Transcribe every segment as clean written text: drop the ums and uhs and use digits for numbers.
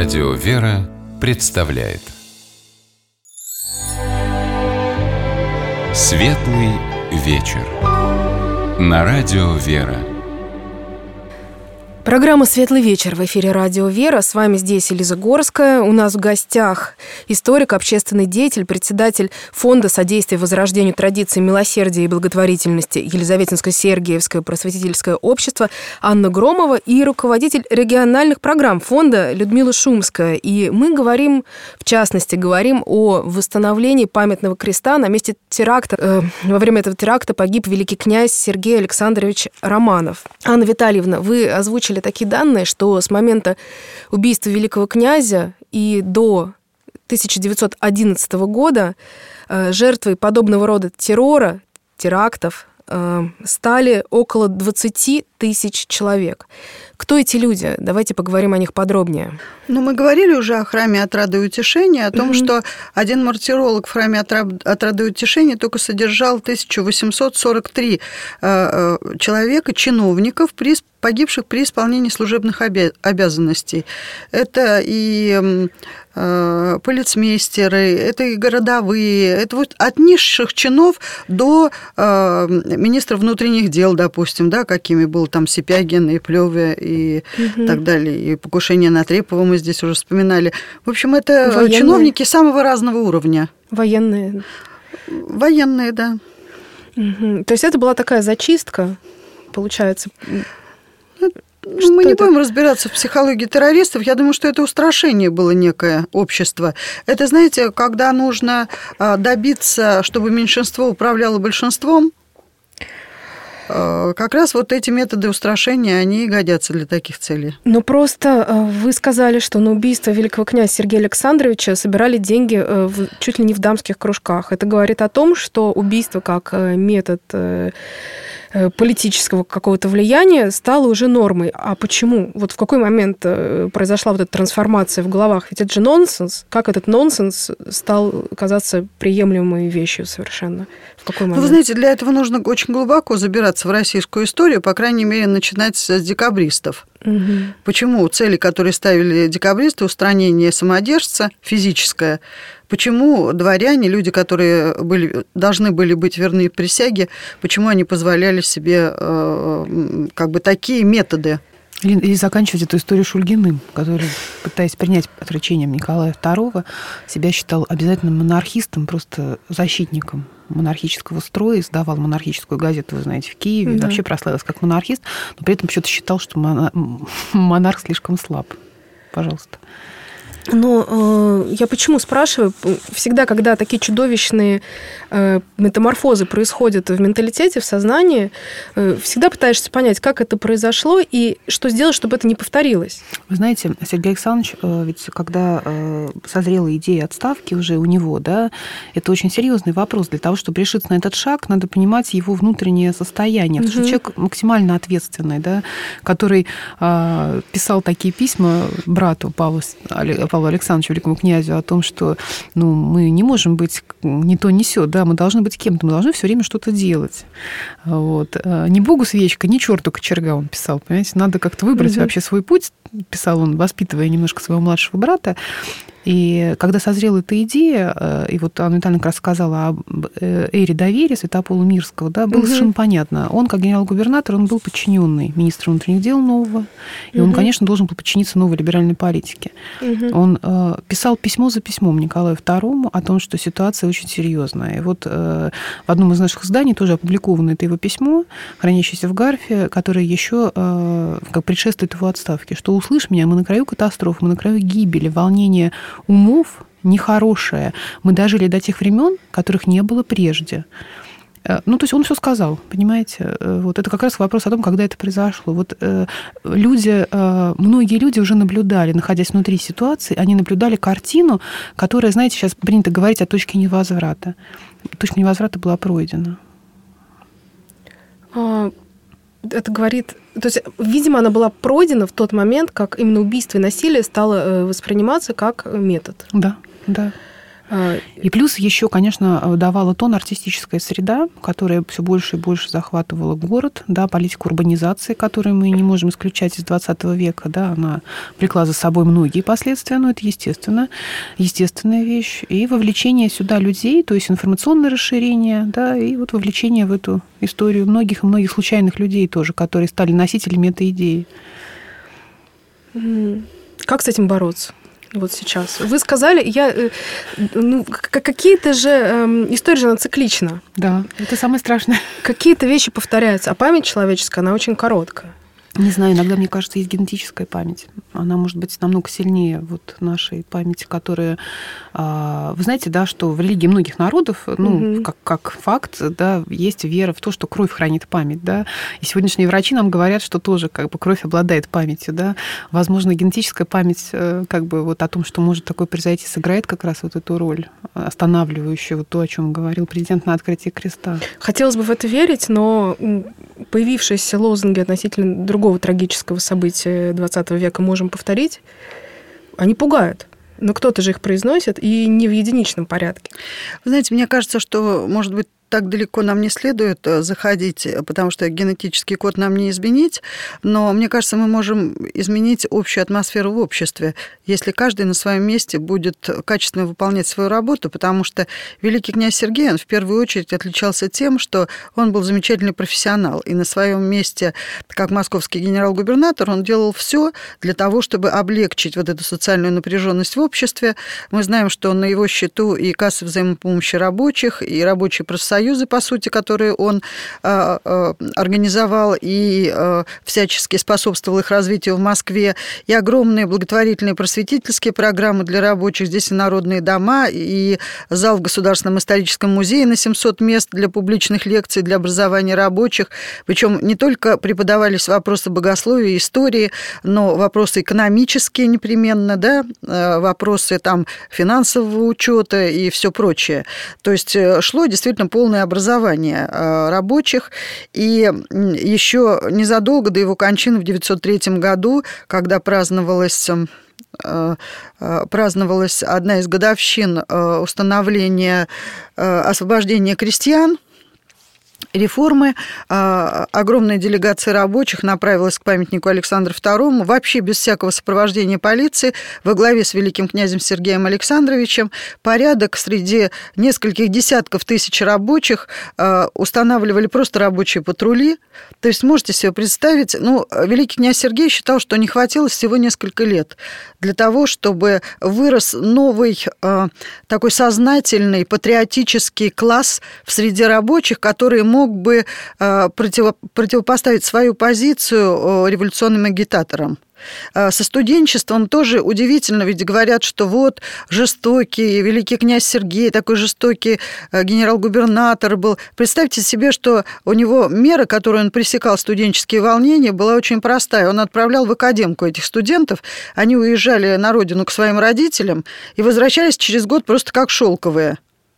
Радио «Вера» представляет Светлый вечер на Радио «Вера». Программа «Светлый вечер» в эфире «Радио Вера». С вами здесь Элиза Горская. У нас в гостях историк, общественный деятель, председатель Фонда содействия возрождению традиций милосердия и благотворительности Елизаветинско-Сергиевское просветительское общество Анна Громова и руководитель региональных программ Фонда Людмила Шумская. И мы говорим, в частности, о восстановлении памятного креста на месте теракта. Во время этого теракта погиб великий князь Сергей Александрович Романов. Анна Витальевна, вы озвучили такие данные, что с момента убийства великого князя и до 1911 года жертвой подобного рода террора, терактов, стали около 20 тысяч человек. Кто эти люди? Давайте поговорим о них подробнее. Мы говорили уже о храме Отрады и Утешения, о том, что один мартиролог в храме Отрады и Утешения только содержал 1843 человека, чиновников, погибших при исполнении служебных обязанностей. Это и полицмейстеры, это и городовые, это вот от низших чинов до министра внутренних дел, допустим, да, какими был там Сипягин и Плёве и так далее, и покушение на Трепова мы здесь уже вспоминали. В общем, это военные чиновники самого разного уровня. Военные, да. То есть это была такая зачистка, получается. Мы не будем разбираться в психологии террористов. Я думаю, что это устрашение было некое общество. Это, знаете, когда нужно добиться, чтобы меньшинство управляло большинством, как раз вот эти методы устрашения, они и годятся для таких целей. Но просто вы сказали, что на убийство великого князя Сергея Александровича собирали деньги чуть ли не в дамских кружках. Это говорит о том, что убийство как метод политического какого-то влияния стало уже нормой. А почему? Вот в какой момент произошла вот эта трансформация в головах? Ведь это же нонсенс. Как этот нонсенс стал казаться приемлемой вещью совершенно? В какой момент? Вы знаете, для этого нужно очень глубоко забираться в российскую историю, по крайней мере, начинать с декабристов. Почему цели, которые ставили декабристы, устранение самодержца физическое, почему дворяне, люди, которые должны были быть верны присяге, почему они позволяли себе такие методы? Или заканчивать эту историю Шульгиным, который, пытаясь принять отречением Николая II, себя считал обязательным монархистом, просто защитником монархического строя, издавал монархическую газету, вы знаете, в Киеве, вообще прославился как монархист, но при этом почему-то считал, что монарх слишком слаб. Пожалуйста. Но я почему спрашиваю? Всегда, когда такие чудовищные метаморфозы происходят в менталитете, в сознании, всегда пытаешься понять, как это произошло и что сделать, чтобы это не повторилось. Вы знаете, Сергей Александрович, ведь когда созрела идея отставки уже у него, да, это очень серьезный вопрос. Для того, чтобы решиться на этот шаг, надо понимать его внутреннее состояние. Потому что человек максимально ответственный, да, который писал такие письма брату Павлу Александровичу, великому князю, о том, что мы не можем быть ни то, ни сё, да, мы должны быть кем-то, мы должны все время что-то делать. Вот. Ни богу свечка, ни черту кочерга, он писал, понимаете, надо как-то выбрать вообще свой путь, писал он, воспитывая немножко своего младшего брата. И когда созрела эта идея, и вот Анна Витальевна как раз сказала об эре доверия Святопола Мирского, да, было совершенно понятно. Он, как генерал-губернатор, он был подчиненный министра внутренних дел нового, и он, конечно, должен был подчиниться новой либеральной политике. Он писал письмо за письмом Николаю II о том, что ситуация очень серьезная. И вот в одном из наших изданий тоже опубликовано это его письмо, хранящееся в Гарфе, которое еще как предшествует его отставке, что «Услышь меня, мы на краю катастрофы, мы на краю гибели, волнения умов нехорошее. Мы дожили до тех времен, которых не было прежде». То есть он все сказал, понимаете? Вот это как раз вопрос о том, когда это произошло. Вот многие люди уже наблюдали, находясь внутри ситуации, они наблюдали картину, которая, знаете, сейчас принято говорить о точке невозврата. Точка невозврата была пройдена. Это говорит... То есть, видимо, она была пройдена в тот момент, как именно убийство и насилие стало восприниматься как метод. Да, да. И плюс еще, конечно, давала тон артистическая среда, которая все больше и больше захватывала город, да, политика урбанизации, которую мы не можем исключать из 20 века, да, она влекла за собой многие последствия, но это естественная вещь. И вовлечение сюда людей, то есть информационное расширение, да, и вот вовлечение в эту историю многих и многих случайных людей тоже, которые стали носителями этой идеи. Как с этим бороться? Вот сейчас. Вы сказали, какие-то же истории же, она циклична. Да, это самое страшное. Какие-то вещи повторяются, а память человеческая, она очень короткая. Не знаю, иногда, мне кажется, есть генетическая память. Она может быть намного сильнее вот нашей памяти, которая... Вы знаете, да, что в религии многих народов, как факт, да, есть вера в то, что кровь хранит память, да. И сегодняшние врачи нам говорят, что тоже как бы кровь обладает памятью, да. Возможно, генетическая память как бы вот о том, что может такое произойти, сыграет как раз вот эту роль, останавливающую вот то, о чем говорил президент на открытии креста. Хотелось бы в это верить, но появившиеся лозунги относительно другого трагического события 20 века можем повторить, они пугают. Но кто-то же их произносит, и не в единичном порядке. Вы знаете, мне кажется, что, может быть, так далеко нам не следует заходить, потому что генетический код нам не изменить, но, мне кажется, мы можем изменить общую атмосферу в обществе, если каждый на своем месте будет качественно выполнять свою работу, потому что великий князь Сергей, он в первую очередь отличался тем, что он был замечательный профессионал, и на своем месте, как московский генерал-губернатор, он делал все для того, чтобы облегчить вот эту социальную напряженность в обществе. Мы знаем, что на его счету и кассы взаимопомощи рабочих, и рабочие профсоюзы, по сути, которые он организовал и всячески способствовал их развитию в Москве, и огромные благотворительные просветительские программы для рабочих. Здесь и народные дома, и зал в Государственном историческом музее на 700 мест для публичных лекций, для образования рабочих. Причем не только преподавались вопросы богословия и истории, но вопросы экономические непременно, да, вопросы там финансового учета и все прочее. То есть шло действительно полное образование рабочих. И еще незадолго до его кончины в 1903 году, когда праздновалась одна из годовщин установления освобождения крестьян, реформы, огромная делегация рабочих направилась к памятнику Александру II, вообще без всякого сопровождения полиции, во главе с великим князем Сергеем Александровичем. Порядок среди нескольких десятков тысяч рабочих устанавливали просто рабочие патрули. То есть можете себе представить, великий князь Сергей считал, что не хватило всего несколько лет для того, чтобы вырос новый такой сознательный патриотический класс в среде рабочих, которые мог бы противопоставить свою позицию революционным агитаторам. Со студенчеством тоже удивительно, ведь говорят, что вот жестокий великий князь Сергей, такой жестокий генерал-губернатор был. Представьте себе, что у него мера, которую он пресекал студенческие волнения, была очень простая. Он отправлял в академку этих студентов, они уезжали на родину к своим родителям и возвращались через год просто как шелковые.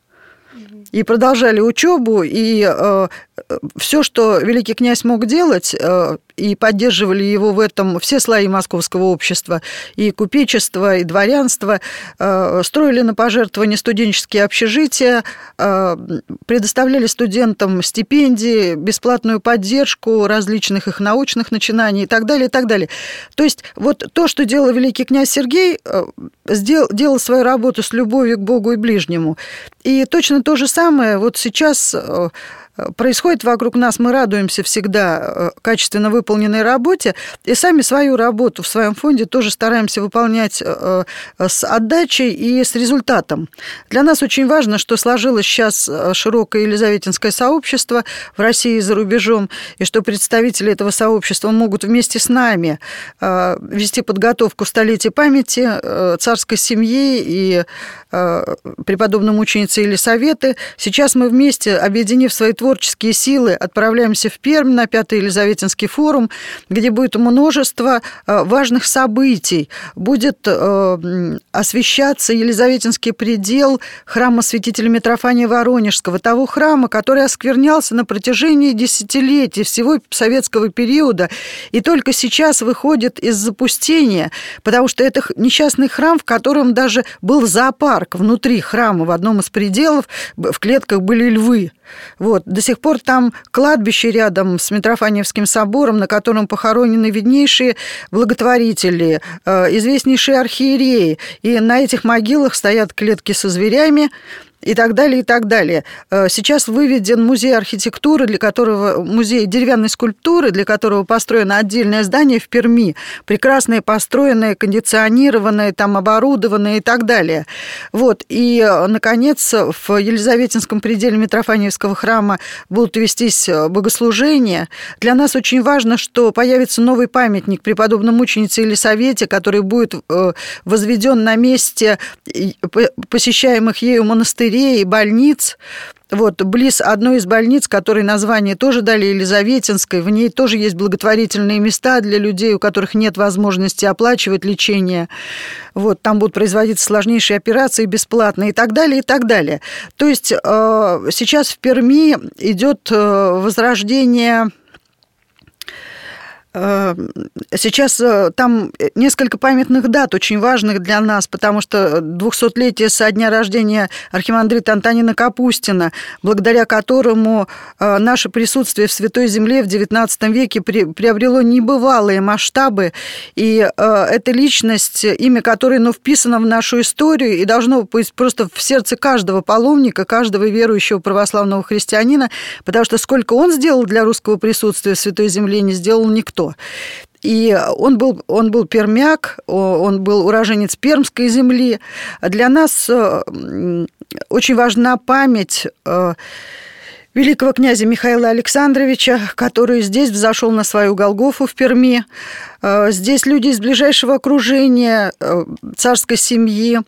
И продолжали учебу, и все, что великий князь мог делать, и поддерживали его в этом все слои московского общества, и купечество, и дворянство, строили на пожертвования студенческие общежития, предоставляли студентам стипендии, бесплатную поддержку различных их научных начинаний и так далее, и так далее. То есть вот то, что делал великий князь Сергей, делал свою работу с любовью к Богу и ближнему. И точно то же самое вот сейчас происходит вокруг нас, мы радуемся всегда качественно выполненной работе, и сами свою работу в своем фонде тоже стараемся выполнять с отдачей и с результатом. Для нас очень важно, что сложилось сейчас широкое елизаветинское сообщество в России и за рубежом, и что представители этого сообщества могут вместе с нами вести подготовку столетия памяти царской семьи и преподобной мученицы Елисаветы. Сейчас мы вместе, объединив свои творческие творческие силы отправляемся в Пермь на 5-й Елизаветинский форум, где будет множество важных событий. Будет освещаться Елизаветинский предел храма святителя Митрофания Воронежского, того храма, который осквернялся на протяжении десятилетий всего советского периода, и только сейчас выходит из запустения, потому что это несчастный храм, в котором даже был зоопарк внутри храма, в одном из пределов, в клетках были львы. Вот. До сих пор там кладбище рядом с Митрофаньевским собором, на котором похоронены виднейшие благотворители, известнейшие архиереи. И на этих могилах стоят клетки со зверями, и так далее, и так далее. Сейчас выведен музей архитектуры, музей деревянной скульптуры, для которого построено отдельное здание в Перми, прекрасное, построенное, кондиционированное, там оборудованное и так далее. Вот. И, наконец, в Елизаветинском пределе Митрофаньевского храма будут вестись богослужения. Для нас очень важно, что появится новый памятник преподобной мученице Елисавете, который будет возведен на месте посещаемых ею монастырей и больниц. Вот, близ одной из больниц, которой название тоже дали Елизаветинской, в ней тоже есть благотворительные места для людей, у которых нет возможности оплачивать лечение. Вот, там будут производиться сложнейшие операции бесплатно и так далее, и так далее. То есть сейчас в Перми идет возрождение. Сейчас там несколько памятных дат, очень важных для нас, потому что 200-летие со дня рождения архимандрита Антонина Капустина, благодаря которому наше присутствие в Святой Земле в XIX веке приобрело небывалые масштабы, и эта личность, имя которой вписано в нашу историю и должно быть просто в сердце каждого паломника, каждого верующего православного христианина, потому что сколько он сделал для русского присутствия в Святой Земле, не сделал никто. И он был пермяк, он был уроженец Пермской земли. Для нас очень важна память великого князя Михаила Александровича, который здесь взошел на свою Голгофу в Перми. Здесь люди из ближайшего окружения, царской семьи,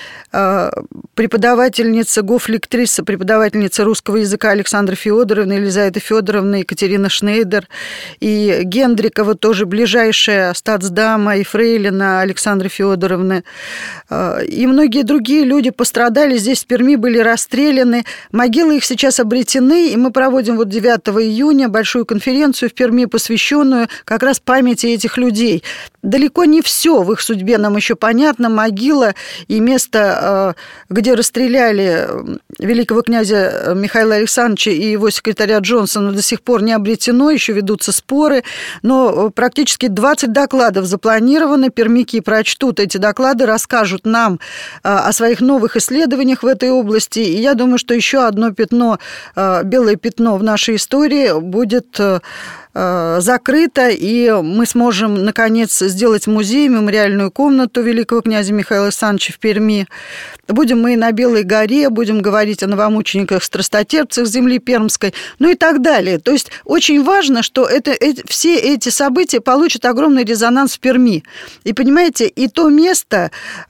преподавательница, гофлектриса, преподавательница русского языка Александра Федоровна, Елизавета Федоровна, Екатерина Шнейдер, и Гендрикова, тоже ближайшая статсдама и фрейлина Александры Федоровны. И многие другие люди пострадали здесь, в Перми, были расстреляны. Могилы их сейчас обретены, и мы проводим 9 июня большую конференцию в Перми, посвященную как раз памяти этих людей. Далеко не все в их судьбе нам еще понятно. Могила и место, где расстреляли великого князя Михаила Александровича и его секретаря Джонсона, до сих пор не обретено, еще ведутся споры, но практически 20 докладов запланировано, пермяки прочтут эти доклады, расскажут нам о своих новых исследованиях в этой области, и я думаю, что еще одно пятно, белое пятно в нашей истории будет закрыто, и мы сможем, наконец, сделать музей, мемориальную комнату великого князя Михаила Александровича в Перми. Будем мы и на Белой горе, будем говорить о новомучениках-страстотерпцах земли пермской, ну и так далее. То есть очень важно, что все эти события получат огромный резонанс в Перми. И, понимаете, и то место,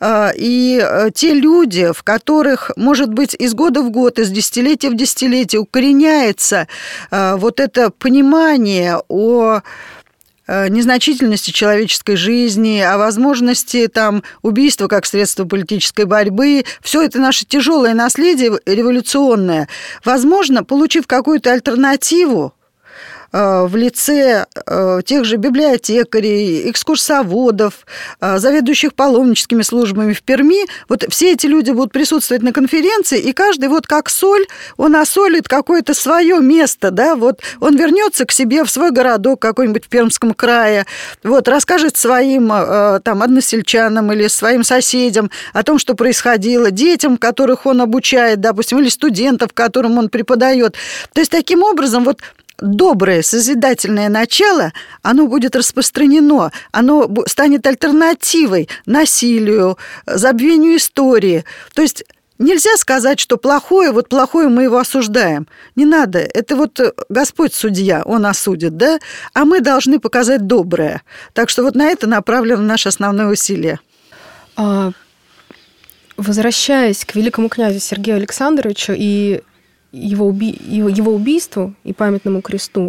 и те люди, в которых, может быть, из года в год, из десятилетия в десятилетие укореняется вот это понимание о незначительности человеческой жизни, о возможности убийства как средство политической борьбы. Все это наше тяжелое наследие революционное. Возможно, получив какую-то альтернативу в лице тех же библиотекарей, экскурсоводов, заведующих паломническими службами в Перми, вот все эти люди будут присутствовать на конференции, и каждый как соль, он осолит какое-то свое место, да, вот он вернется к себе в свой городок какой-нибудь в Пермском крае, вот, расскажет своим односельчанам или своим соседям о том, что происходило, детям, которых он обучает, допустим, или студентов, которым он преподает. То есть таким образом доброе, созидательное начало, оно будет распространено, оно станет альтернативой насилию, забвению истории. То есть нельзя сказать, что плохое мы его осуждаем. Не надо. Это Господь судья, Он осудит, да? А мы должны показать доброе. Так что на это направлено наше основное усилие. Возвращаясь к великому князю Сергею Александровичу и его убийству и памятному кресту.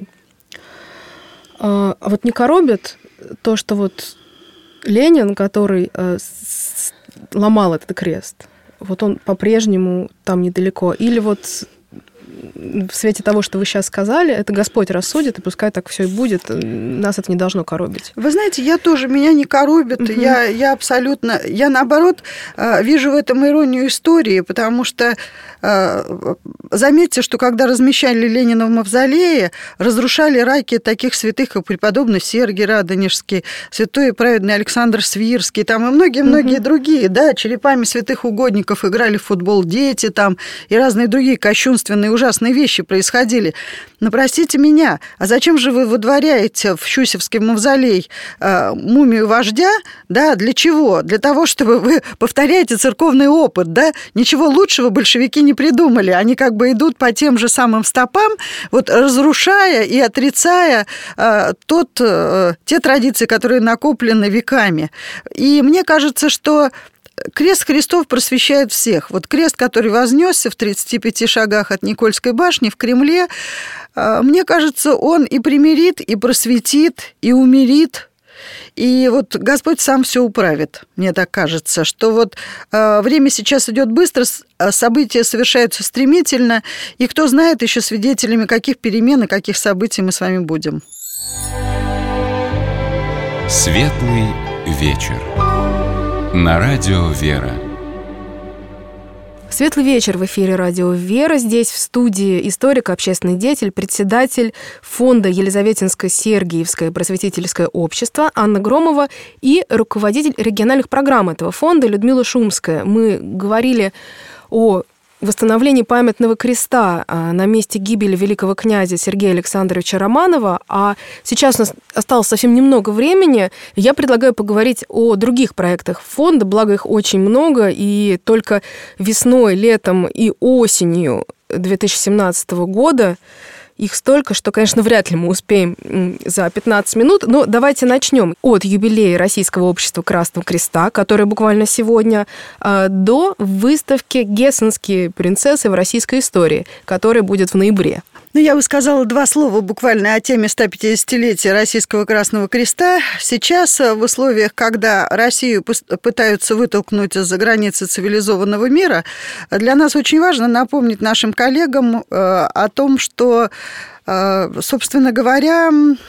А вот не коробит то, что вот Ленин, который ломал этот крест, вот он по-прежнему там недалеко? Или вот в свете того, что вы сейчас сказали, это Господь рассудит, и пускай так все и будет, нас это не должно коробить? Вы знаете, меня не коробит, я абсолютно, я наоборот вижу в этом иронию истории, потому что заметьте, что когда размещали Ленина в мавзолее, разрушали раки таких святых, как преподобный Сергий Радонежский, святой и праведный Александр Свирский, там и многие-многие другие, да, черепами святых угодников играли в футбол дети, там, и разные другие кощунственные, ужасные вещи происходили. Но простите меня, а зачем же вы выдворяете в Щусевский мавзолей мумию вождя, да, для чего? Для того, чтобы вы повторяете церковный опыт, да, ничего лучшего большевики не придумали, они как бы идут по тем же самым стопам, вот разрушая и отрицая те традиции, которые накоплены веками. И мне кажется, что крест Христов просвещает всех. Вот крест, который вознесся в 35 шагах от Никольской башни в Кремле, мне кажется, он и примирит, и просветит, и умирит. И вот Господь сам все управит, мне так кажется, что вот время сейчас идет быстро, события совершаются стремительно, и кто знает еще свидетелями каких перемен и каких событий мы с вами будем. Светлый вечер. На радио «Вера». Светлый вечер в эфире радио «Вера». Здесь в студии историк, общественный деятель, председатель фонда Елизаветинско-Сергиевское просветительское общество Анна Громова и руководитель региональных программ этого фонда Людмила Шумская. Мы говорили о восстановлении памятного креста на месте гибели великого князя Сергея Александровича Романова, а сейчас у нас осталось совсем немного времени. Я предлагаю поговорить о других проектах фонда, благо их очень много, и только весной, летом и осенью 2017 года их столько, что, конечно, вряд ли мы успеем за 15 минут. Но давайте начнем от юбилея Российского общества Красного Креста, который буквально сегодня, до выставки «Гессенские принцессы в российской истории», которая будет в ноябре. Ну, я бы сказала два слова буквально о теме 150-летия Российского Красного Креста. Сейчас, в условиях, когда Россию пытаются вытолкнуть из-за границы цивилизованного мира, для нас очень важно напомнить нашим коллегам о том, что, собственно говоря,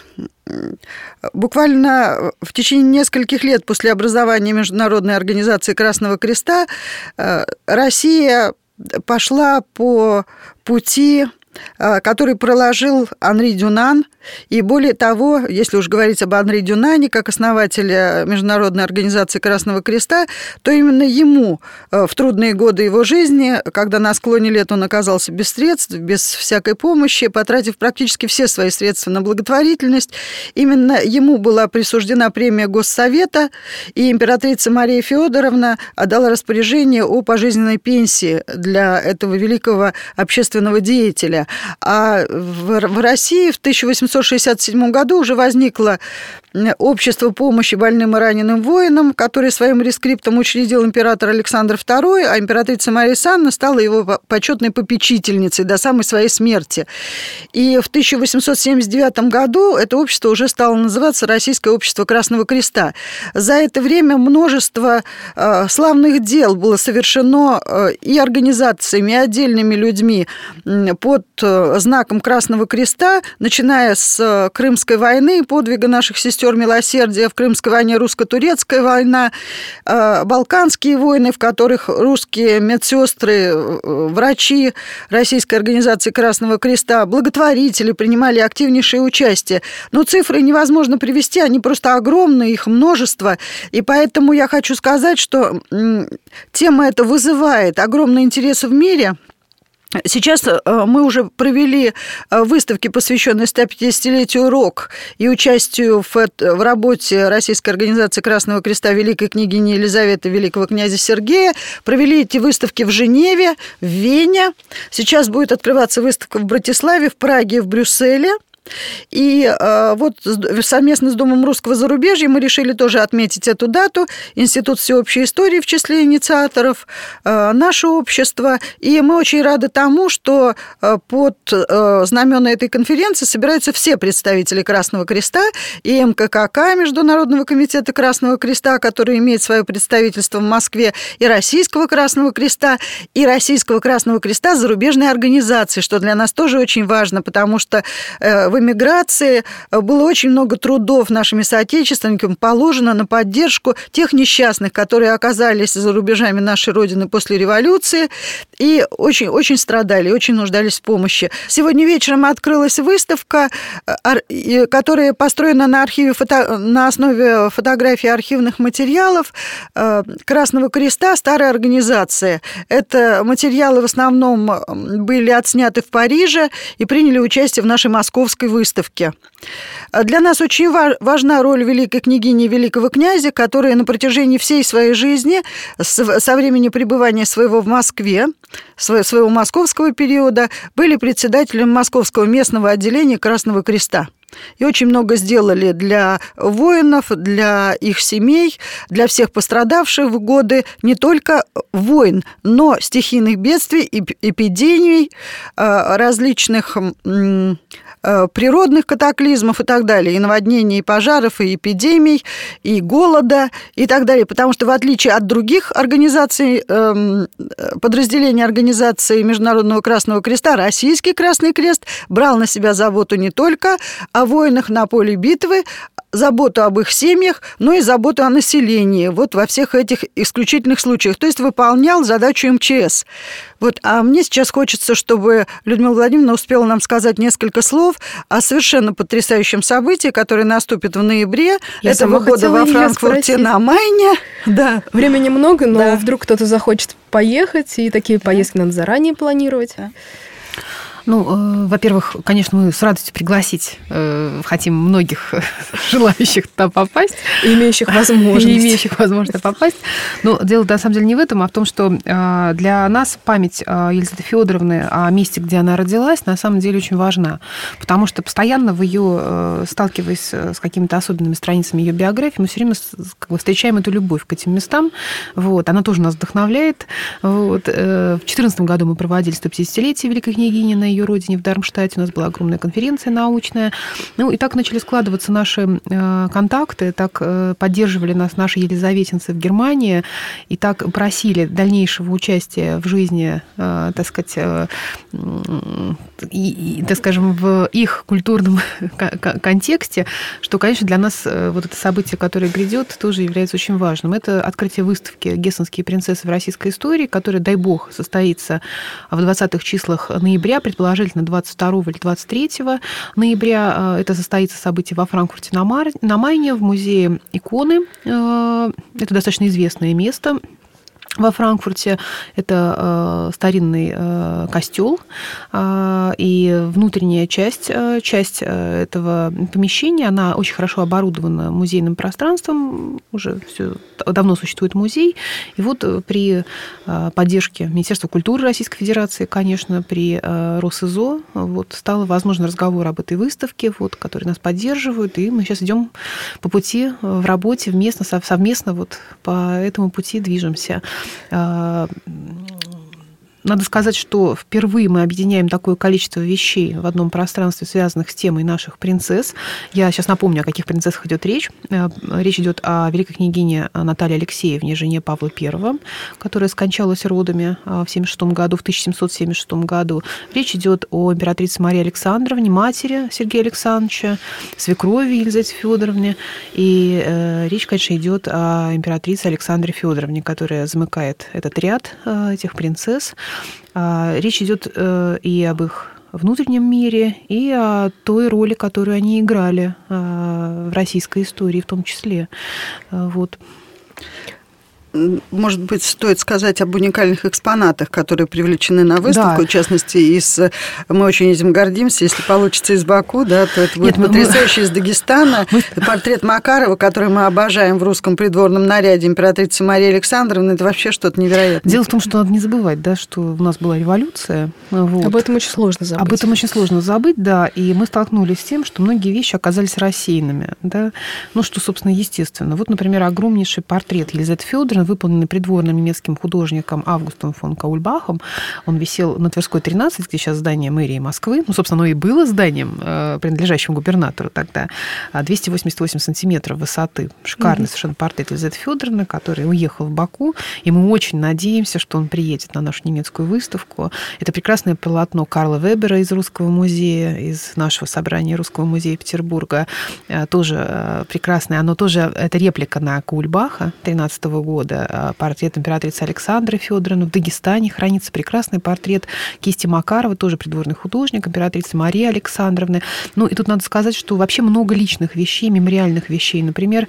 буквально в течение нескольких лет после образования Международной организации Красного Креста Россия пошла по пути, который проложил Анри Дюнан. И более того, если уж говорить об Анри Дюнане как основателе Международной организации Красного Креста, то именно ему в трудные годы его жизни, когда на склоне лет он оказался без средств, без всякой помощи, потратив практически все свои средства на благотворительность, именно ему была присуждена премия Госсовета, и императрица Мария Фёдоровна отдала распоряжение о пожизненной пенсии для этого великого общественного деятеля. А в России в 1867 году уже возникло общество помощи больным и раненым воинам, которое своим рескриптом учредил император Александр II, а императрица Мария Александровна стала его почетной попечительницей до самой своей смерти. И в 1879 году это общество уже стало называться Российское общество Красного Креста. За это время множество славных дел было совершено и организациями, и отдельными людьми под знаком Красного Креста, начиная с Крымской войны, подвига наших сестер милосердия в Крымской войне, русско-турецкая война, Балканские войны, в которых русские медсестры, врачи Российской организации Красного Креста, благотворители принимали активнейшее участие. Но цифры невозможно привести, они просто огромные, их множество. И поэтому я хочу сказать, что тема эта вызывает огромный интерес в мире. Сейчас мы уже провели выставки, посвященные 150-летию РОК и участию в работе Российской организации Красного Креста великой княгини Елизаветы, великого князя Сергея. Провели эти выставки в Женеве, в Вене. Сейчас будет открываться выставка в Братиславе, в Праге и в Брюсселе. И вот совместно с Домом русского зарубежья мы решили тоже отметить эту дату. Институт всеобщей истории в числе инициаторов, наше общество. И мы очень рады тому, что под знамена этой конференции собираются все представители Красного Креста, и МККК, Международного комитета Красного Креста, который имеет свое представительство в Москве, и Российского Красного Креста, и Российского Красного Креста зарубежной организации, что для нас тоже очень важно, потому что в эмиграции было очень много трудов нашими соотечественниками положено на поддержку тех несчастных, которые оказались за рубежами нашей Родины после революции и очень страдали, очень нуждались в помощи. Сегодня вечером открылась выставка, которая построена на основе фотографий архивных материалов Красного Креста старой организации. Это материалы в основном были отсняты в Париже и приняли участие в нашей московской выставке. Для нас очень важна роль великой княгини и великого князя, которые на протяжении всей своей жизни, со времени пребывания своего в Москве, своего московского периода, были председателем Московского местного отделения Красного Креста. И очень много сделали для воинов, для их семей, для всех пострадавших в годы не только войн, но стихийных бедствий, эпидемий, различных природных катаклизмов и так далее, и наводнений, и пожаров, и эпидемий, и голода, и так далее. Потому что в отличие от других организаций, подразделений организации Международного Красного Креста, Российский Красный Крест брал на себя заботу не только о воинах на поле битвы, заботу об их семьях, но и заботу о населении, вот во всех этих исключительных случаях. То есть выполнял задачу МЧС. Вот, а мне сейчас хочется, чтобы Людмила Владимировна успела нам сказать несколько слов о совершенно потрясающем событии, которое наступит в ноябре этого года во Франкфурте на Майне. Да. Времени много, но вдруг кто-то захочет поехать, и такие поездки надо заранее планировать. Да. Ну, во-первых, конечно, мы с радостью пригласить хотим многих желающих туда попасть. И имеющих возможность попасть. Но дело, на самом деле, не в этом, а в том, что для нас память Елизаветы Фёдоровны о месте, где она родилась, на самом деле очень важна. Потому что постоянно в ее, сталкиваясь с какими-то особенными страницами ее биографии, мы все время встречаем эту любовь к этим местам. Вот. Она тоже нас вдохновляет. Вот. В 2014 году мы проводили 150-летие Великой княгини на ее родине в Дармштадте. У нас была огромная конференция научная. Ну, и так начали складываться наши контакты, так поддерживали нас наши елизаветинцы в Германии, и так просили дальнейшего участия в жизни, так сказать, так скажем, в их культурном контексте, что, конечно, для нас вот это событие, которое грядет, тоже является очень важным. Это открытие выставки «Гессенские принцессы в российской истории», которая, дай бог, состоится в 20-х числах ноября, предположительно 22 или 23 ноября. Это состоится событие во Франкфурте на Майне в музее иконы. Это достаточно известное место во Франкфурте. Это старинный костел, и внутренняя часть этого помещения, она очень хорошо оборудована музейным пространством, уже все давно существует музей, и вот при поддержке Министерства культуры Российской Федерации, конечно, при Росизо, вот, стало возможен разговор об этой выставке, вот, которые нас поддерживают, и мы сейчас идем по пути в работе совместно вот по этому пути движемся. Надо сказать, что впервые мы объединяем такое количество вещей в одном пространстве, связанных с темой наших принцесс. Я сейчас напомню, о каких принцессах идет речь. Речь идет о великой княгине Наталье Алексеевне, жене Павла I, которая скончалась родами в 1776 году. Речь идет о императрице Марии Александровне, матери Сергея Александровича, свекрови Елизавете Фёдоровне. И речь, конечно, идет о императрице Александре Фёдоровне, которая замыкает этот ряд этих принцесс. Речь идет и об их внутреннем мире, и о той роли, которую они играли в российской истории в том числе. Вот. может быть, стоит сказать об уникальных экспонатах, которые привлечены на выставку. Да. В частности, мы очень этим гордимся. Если получится из Баку, да, то это будет потрясающе из Дагестана. Портрет Макарова, который мы обожаем в русском придворном наряде императрицы Марии Александровны, это вообще что-то невероятное. Дело в том, что надо не забывать, да, что у нас была революция. Вот. Об этом очень сложно забыть. Да. И мы столкнулись с тем, что многие вещи оказались рассеянными, да. Ну, что, собственно, естественно. Вот, например, огромнейший портрет Елизаветы Фёдоровны, выполненный придворным немецким художником Августом фон Каульбахом. Он висел на Тверской, 13, где сейчас здание мэрии Москвы. Ну, собственно, оно и было зданием, принадлежащим губернатору тогда. 288 сантиметров высоты. Шикарный совершенно портрет Елизаветы Фёдоровны, который уехал в Баку. И мы очень надеемся, что он приедет на нашу немецкую выставку. Это прекрасное полотно Карла Вебера из Русского музея, из нашего собрания Русского музея Петербурга. Тоже прекрасное. Оно тоже, это реплика на Каульбаха 13 года. Портрет императрицы Александры Фёдоровны. В Дагестане хранится прекрасный портрет кисти Макарова, тоже придворный художник, императрицы Марии Александровны. Ну, и тут надо сказать, что вообще много личных вещей, мемориальных вещей. Например,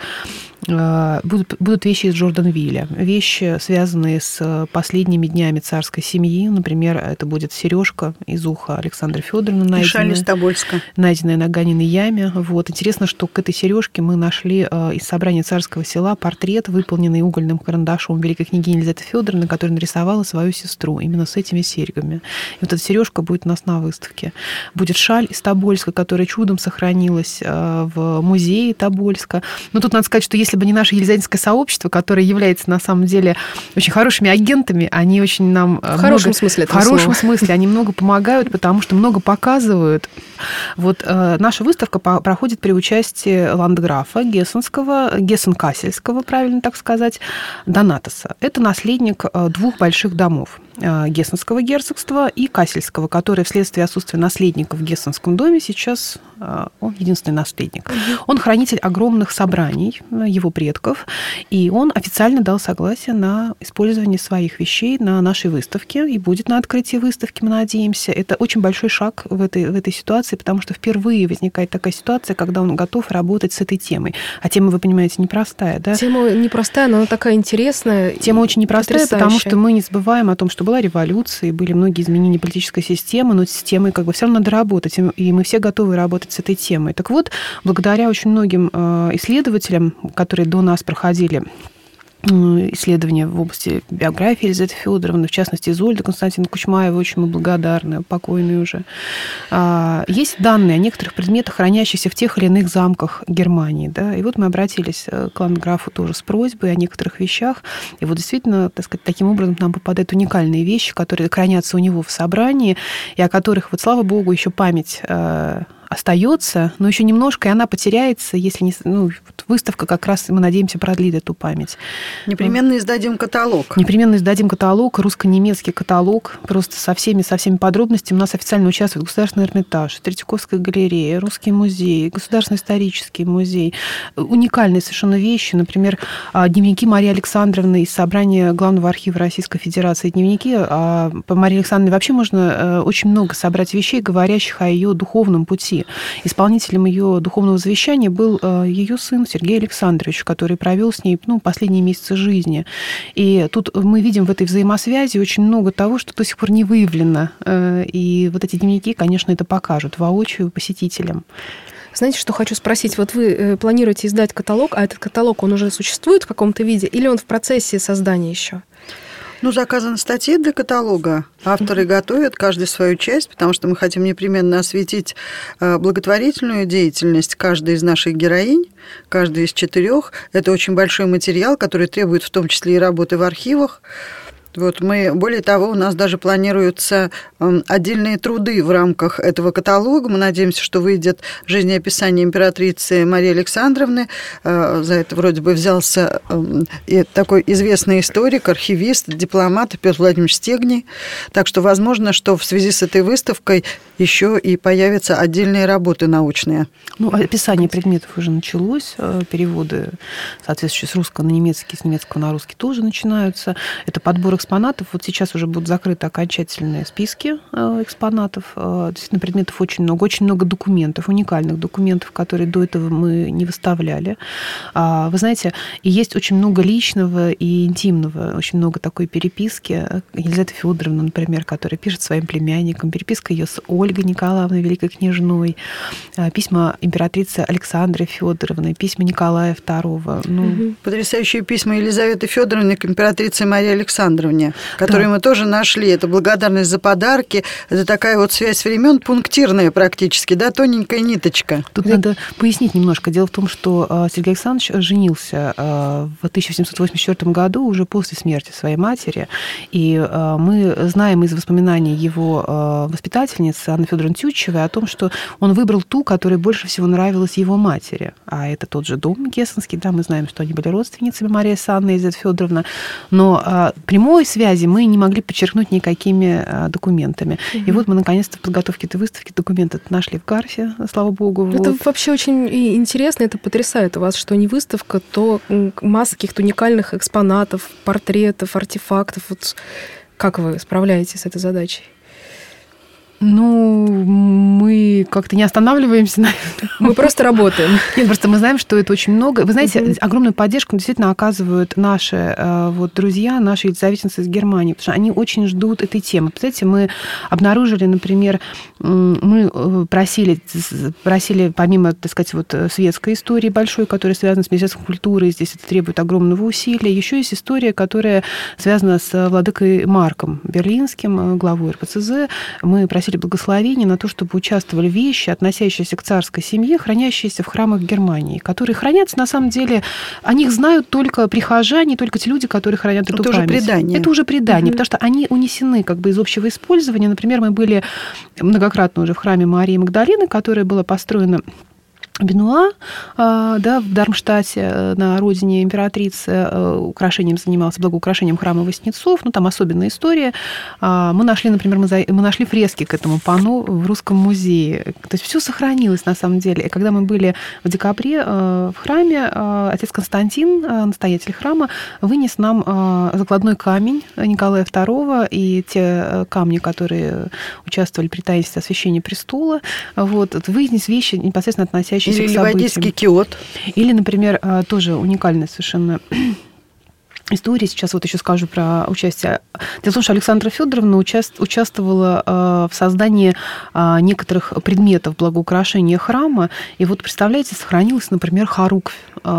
будут вещи из Джорданвилля, вещи, связанные с последними днями царской семьи. Например, это будет сережка из уха Александры Фёдоровны, найденная на Ганиной яме. Вот. Интересно, что к этой сережке мы нашли из собрания Царского села портрет, выполненный угольным карандашом великой княгини Елизаветы Фёдоровны, которая нарисовала свою сестру именно с этими серьгами. И вот эта сережка будет у нас на выставке. Будет шаль из Тобольска, которая чудом сохранилась в музее Тобольска. Но тут надо сказать, что если бы не наше елизаветинское сообщество, которое является на самом деле очень хорошими агентами, они очень нам... В хорошем смысле этого слова. В хорошем смысле. Они много помогают, потому что много показывают. Вот наша выставка проходит при участии ландграфа Гессен-Кассельского, правильно так сказать, Донатаса. Это наследник двух больших домов. Гессенского герцогства и Кассельского, который вследствие отсутствия наследников в Гессенском доме сейчас он единственный наследник. Он хранитель огромных собраний его предков, и он официально дал согласие на использование своих вещей на нашей выставке, и будет на открытии выставки, мы надеемся. Это очень большой шаг в этой ситуации, потому что впервые возникает такая ситуация, когда он готов работать с этой темой. А тема, вы понимаете, непростая, да? Тема непростая, но она такая интересная. Тема очень непростая, потому что мы не забываем о том, что была революция, были многие изменения политической системы, но с темой как бы все равно надо работать, и мы все готовы работать с этой темой. Так вот, благодаря очень многим исследователям, которые до нас проходили исследования в области биографии Елизаветы Фёдоровны, в частности, Изольды Константиновны Кучмаевой, очень мы благодарны, покойной уже. Есть данные о некоторых предметах, хранящихся в тех или иных замках Германии. Да? И вот мы обратились к ландграфу тоже с просьбой о некоторых вещах. И вот действительно, так сказать, таким образом к нам попадают уникальные вещи, которые хранятся у него в собрании, и о которых, вот слава богу, еще память остается, но еще немножко, и она потеряется, если не... выставка как раз, мы надеемся, продлит эту память. Непременно издадим каталог. Непременно издадим каталог, русско-немецкий каталог, просто со всеми подробностями. У нас официально участвует Государственный Эрмитаж, Третьяковская галерея, Русский музей, Государственный исторический музей. Уникальные совершенно вещи, например, дневники Марии Александровны из собрания Главного архива Российской Федерации. Дневники по Марии Александровне вообще можно очень много собрать вещей, говорящих о ее духовном пути. Исполнителем ее духовного завещания был ее сын Сергей Александрович, который провел с ней последние месяцы жизни. И тут мы видим в этой взаимосвязи очень много того, что до сих пор не выявлено. И вот эти дневники, конечно, это покажут воочию посетителям. Знаете, что хочу спросить? Вот вы планируете издать каталог, а этот каталог, он уже существует в каком-то виде, или он в процессе создания еще? Заказаны статьи для каталога. Авторы готовят каждый свою часть, потому что мы хотим непременно осветить благотворительную деятельность каждой из наших героинь, каждой из 4. Это очень большой материал, который требует в том числе и работы в архивах. Более того, у нас даже планируются отдельные труды в рамках этого каталога. Мы надеемся, что выйдет жизнеописание императрицы Марии Александровны. За это вроде бы взялся и такой известный историк, архивист, дипломат Петр Владимирович Стегний. Так что возможно, что в связи с этой выставкой еще и появятся отдельные работы научные. Описание предметов уже началось, переводы, соответствующие с русского на немецкий, с немецкого на русский тоже начинаются. Это подбор экспонатов экспонатов. Вот сейчас уже будут закрыты окончательные списки экспонатов. Действительно, предметов очень много документов, уникальных документов, которые до этого мы не выставляли. Вы знаете, и есть очень много личного и интимного, очень много такой переписки. Елизавета Федоровна, например, которая пишет своим племянникам, переписка ее с Ольгой Николаевной, великой княжной, письма императрицы Александры Федоровны, письма Николая II. Потрясающие письма Елизаветы Федоровны к императрице Марии Александровне, которые мы тоже нашли. Это благодарность за подарки. Это такая вот связь времен пунктирная практически, да, тоненькая ниточка. Тут надо пояснить немножко. Дело в том, что Сергей Александрович женился в 1784 году, уже после смерти своей матери. И мы знаем из воспоминаний его воспитательницы Анны Федоровны Тютчевой о том, что он выбрал ту, которая больше всего нравилась его матери. А это тот же дом Гессенский. Да, мы знаем, что они были родственницами, Мария с Анной и Елизавета Федоровна. Но прямой связи мы не могли подчеркнуть никакими документами. И вот мы, наконец-то, в подготовке этой выставки документы нашли в Гарфе, слава богу. Это вообще очень интересно, это потрясает у вас, что не выставка, то масса каких-то уникальных экспонатов, портретов, артефактов. Вот как вы справляетесь с этой задачей? Мы как-то не останавливаемся, наверное. Мы просто работаем. Нет, просто мы знаем, что это очень много. Вы знаете, огромную поддержку действительно оказывают наши друзья, наши елизаветинцы из Германии, потому что они очень ждут этой темы. Представляете, мы обнаружили, например, мы просили помимо, так сказать, вот светской истории большой, которая связана с Министерством культуры, здесь это требует огромного усилия, еще есть история, которая связана с владыкой Марком Берлинским, главой РКЦЗ. Мы просили благословения на то, чтобы участвовали вещи, относящиеся к царской семье, хранящиеся в храмах Германии, которые хранятся, на самом деле, о них знают только прихожане, только те люди, которые хранят эту память. Это уже предание, потому что они унесены как бы из общего использования. Например, мы были многократно уже в храме Марии Магдалины, которая была построена Бенуа, да, в Дармштадте, на родине императрицы, украшением занимался, благоукрашением храма Воснецов, там особенная история. Мы нашли, например, мы нашли фрески к этому панно в Русском музее. То есть все сохранилось на самом деле. И когда мы были в декабре в храме, отец Константин, настоятель храма, вынес нам закладной камень Николая II и те камни, которые участвовали при таинстве освящения престола. Вынес вещи, непосредственно относящиеся или ливадийский киот. Или, например, тоже уникальная совершенно история. Сейчас вот еще скажу про участие. Дело в том, что Александра Федоровна участвовала в создании некоторых предметов благоукрашения храма. И вот, представляете, сохранилась, например, хоруквь,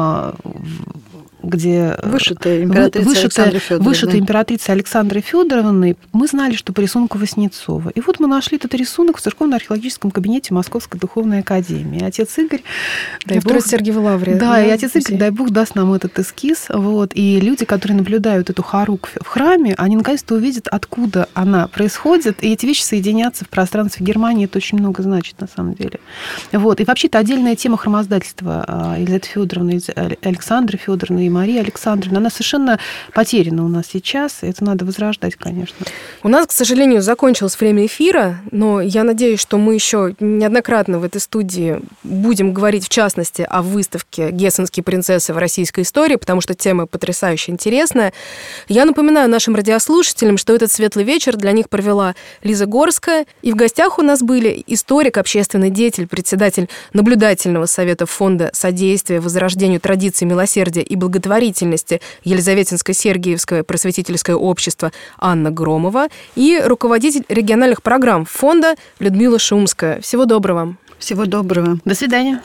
где вышитая императрицей Александрой Федоровной. Мы знали, что по рисунку Воснецова. И вот мы нашли этот рисунок в церковно-археологическом кабинете Московской духовной академии. Отец Игорь, дай бог, Сергиева Лаврия. Да, и отец Игорь, дай бог, даст нам этот эскиз. И люди, которые наблюдают эту хоруквь в храме, они наконец-то увидят, откуда она происходит, и эти вещи соединятся в пространстве Германии. Это очень много значит, на самом деле. И вообще, это отдельная тема храмоздательства Елизаветы Федоровны, Александры Федоровны и Мария Александровна, она совершенно потеряна у нас сейчас, и это надо возрождать, конечно. У нас, к сожалению, закончилось время эфира, но я надеюсь, что мы еще неоднократно в этой студии будем говорить, в частности, о выставке «Гессенские принцессы в российской истории», потому что тема потрясающе интересная. Я напоминаю нашим радиослушателям, что этот светлый вечер для них провела Лиза Горская, и в гостях у нас были историк, общественный деятель, председатель наблюдательного совета Фонда содействия возрождению традиций милосердия и благотворительности Елизаветинско-Сергиевское просветительское общество Анна Громова и руководитель региональных программ фонда Людмила Шумская. Всего доброго. Всего доброго. До свидания.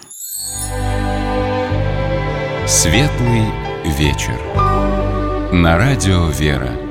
Светлый вечер. На радио «Вера».